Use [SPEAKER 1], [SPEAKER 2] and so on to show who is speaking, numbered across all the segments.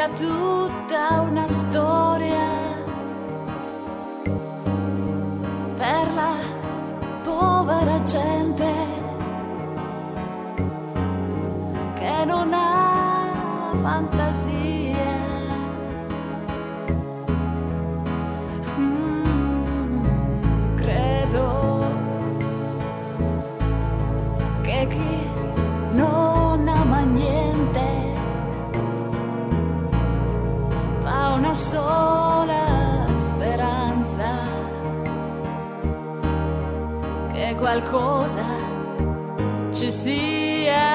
[SPEAKER 1] sia tutta una storia per la povera gente che non ha fantasia. Credo che chi non ama niente fa una sola speranza che qualcosa ci sia.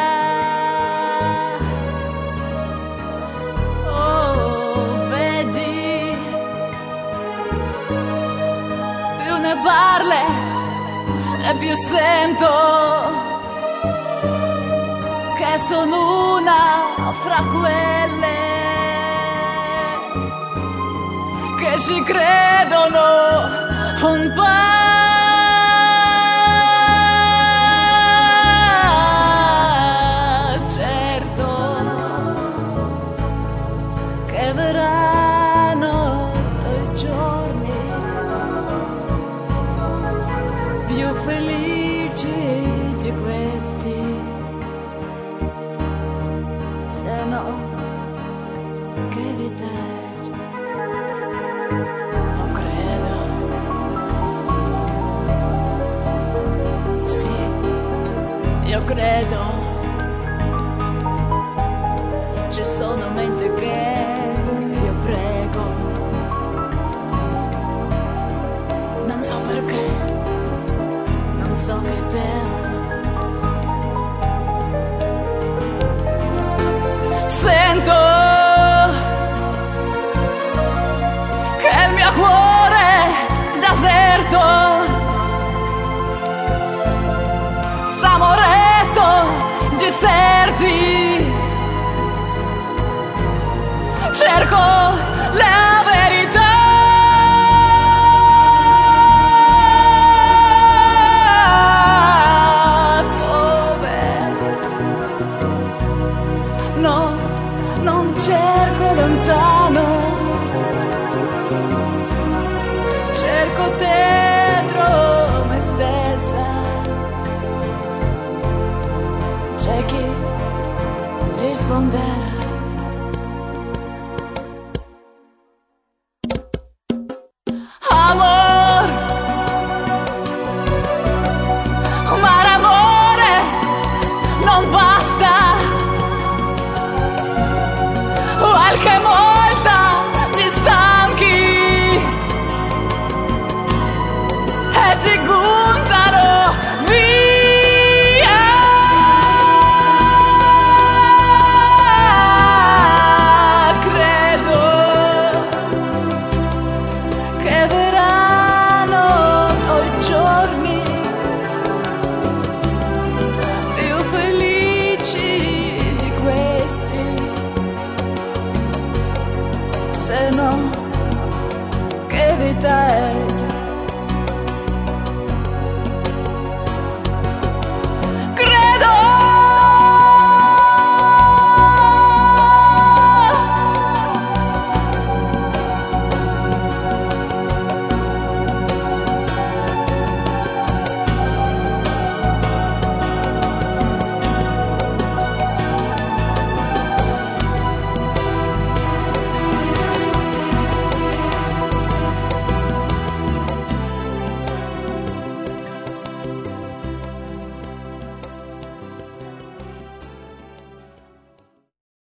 [SPEAKER 1] Oh, vedi, più ne parli e più sento che sono una fra quelle che ci credono un po'. Certo che verranno i giorni più felici di questi, se no che vita è? Non credo. Sì, io credo. Ci sono menti che io prego, non so perché, non so che devo. Sento che il mio cuore deserto sta morendo di serti. Cerco la verità, dove? No, non cerco lontano, cerco dentro me stessa. C'è chi risponderà. Non basta qualche volta ti stanchi e ti buttano via. Credo che verranno i giorni di questi, se no che vita è?